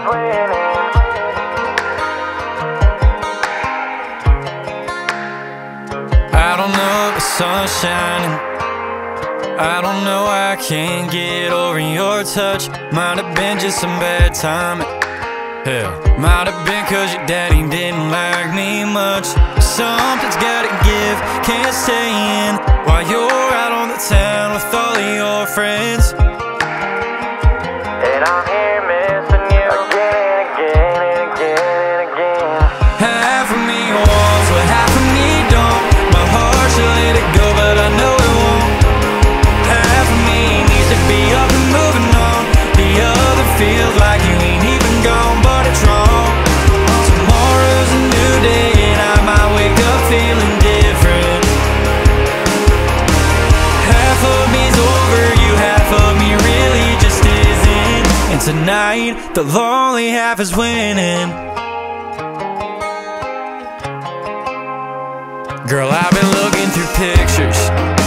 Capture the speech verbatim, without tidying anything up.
winning. I don't know if the sun's shining, I don't know, I can't get over your touch. Might have been just some bad timing. Hell, might have been cause your daddy didn't like me much. Something's gotta give, can't stay in while you're out on the town with all of your friends. And I'm here missing you again, again, and again, and again. Half of me wants what half of me don't. My heart should let it go, but I know it won't. Half of me needs to be up and moving on. The other feels like you ain't even gone, but it's wrong. Tomorrow's a new day and I might wake up feeling different. Half of me's over you, half of me really just isn't. And tonight, the lonely half is winning. Girl, I've been looking through pictures